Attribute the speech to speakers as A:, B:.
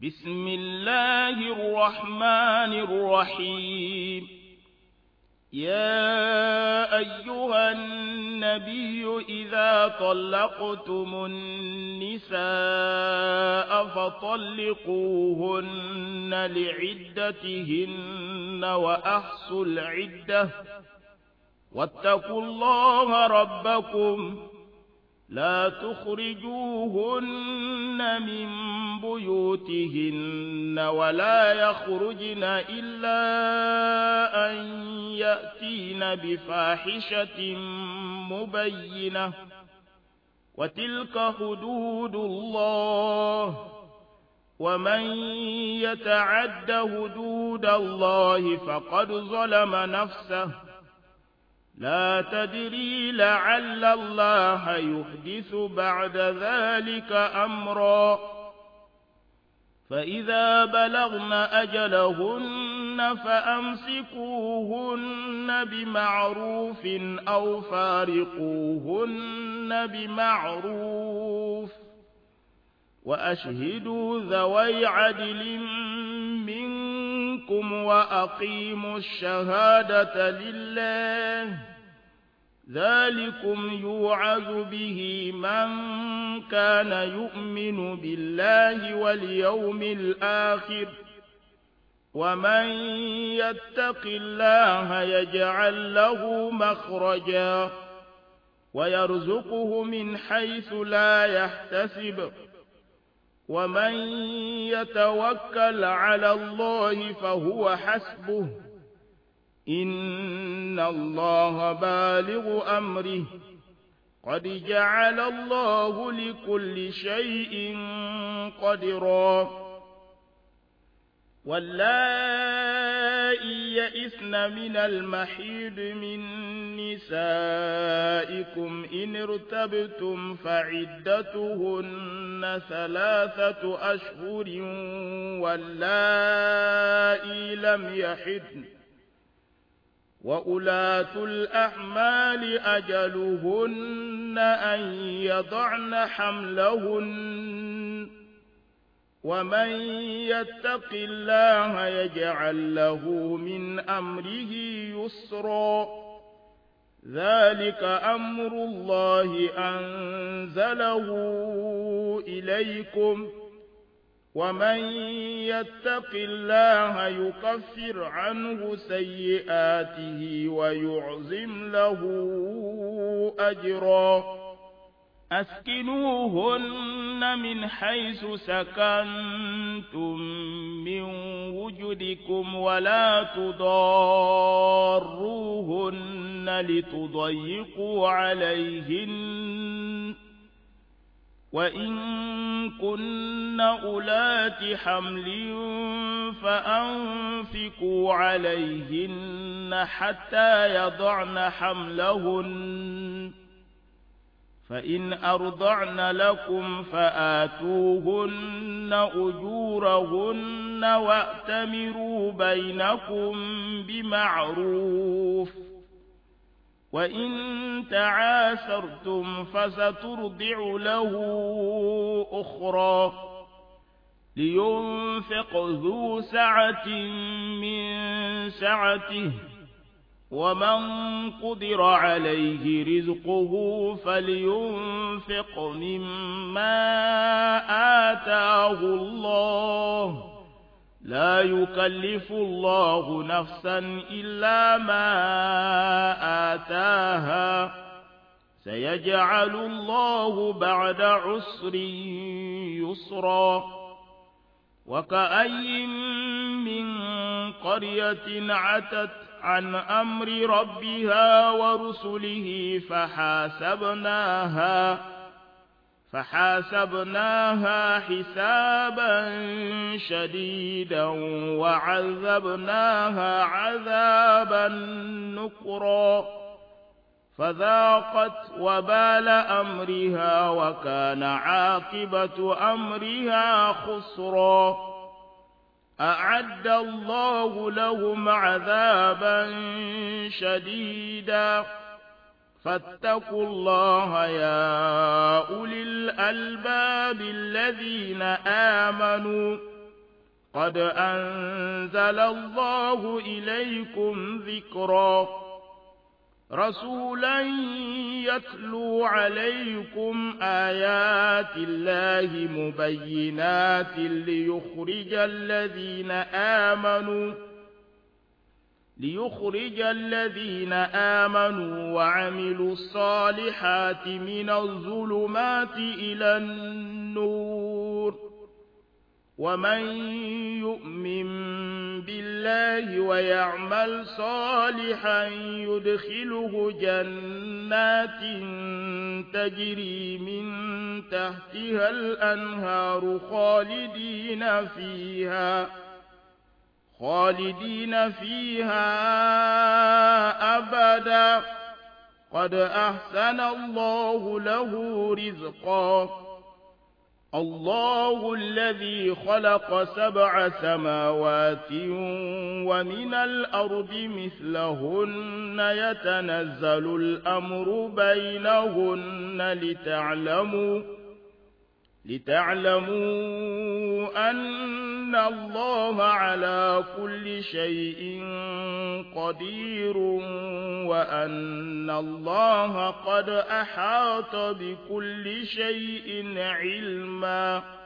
A: بسم الله الرحمن الرحيم. يا أيها النبي إذا طلقتم النساء فطلقوهن لعدتهن وأحصوا العدة واتقوا الله ربكم لا تخرجوهن من بيوتهن ولا يخرجن إلا أن يأتين بفاحشة مبينة وتلك حدود الله ومن يتعد حدود الله فقد ظلم نفسه لا تدري لعل الله يحدث بعد ذلك أمرا فإذا بلغن أجلهن فأمسكوهن بمعروف أو فارقوهن بمعروف وأشهدوا ذوي عدل منكم وأقيموا الشهادة لله ذلكم يوعظ به من كان يؤمن بالله واليوم الآخر ومن يتق الله يجعل له مخرجا ويرزقه من حيث لا يحتسب ومن يتوكل على الله فهو حسبه إن الله بالغ أمره قد جعل الله لكل شيء قدرا واللائي يئسن من المحيض من نسائكم إن ارتبتم فعدتهن 3 أشهر واللائي لم يحضن وأولاة الأحمال أجلهن أن يضعن حملهن ومن يتق الله يجعل له من أمره يسرا ذلك أمر الله أنزله إليكم ومن يتق الله يكفر عنه سيئاته ويعظم له أجرا أسكنوهن من حيث سكنتم من وجدكم ولا تضاروهن لتضيقوا عليهن وإن كن أولات حمل فأنفقوا عليهن حتى يضعن حملهن فإن أرضعن لكم فآتوهن أجورهن وأتمروا بينكم بمعروف وإن تعاسرتم فسترضع له أخرى لينفق ذو سعة من سعته ومن قدر عليه رزقه فلينفق مما آتاه الله لا يكلف الله نفسا إلا ما آتاها سيجعل الله بعد عسر يسرا وكأي من قرية عتت عن أمر ربها ورسله فحاسبناها حسابا شديدا وعذبناها عذابا نكرا فذاقت وبال أمرها وكان عاقبة أمرها خسرا أعد الله لهم عذابا شديدا فاتقوا الله يا أولي الألباب الذين آمنوا قد أنزل الله إليكم ذكرا رسولا يتلو عليكم آيات الله مبينات ليخرج الذين آمنوا وعملوا الصالحات من الظلمات إلى النور ومن يؤمن بالله ويعمل صالحا يدخله جنات تجري من تحتها الأنهار خالدين فيها أبدا قد أحسن الله له رزقا الله الذي خلق 7 سماوات ومن الأرض مثلهن يتنزل الأمر بينهن لتعلموا أن الله على كل شيء قدير وأن الله قد أحاط بكل شيء علما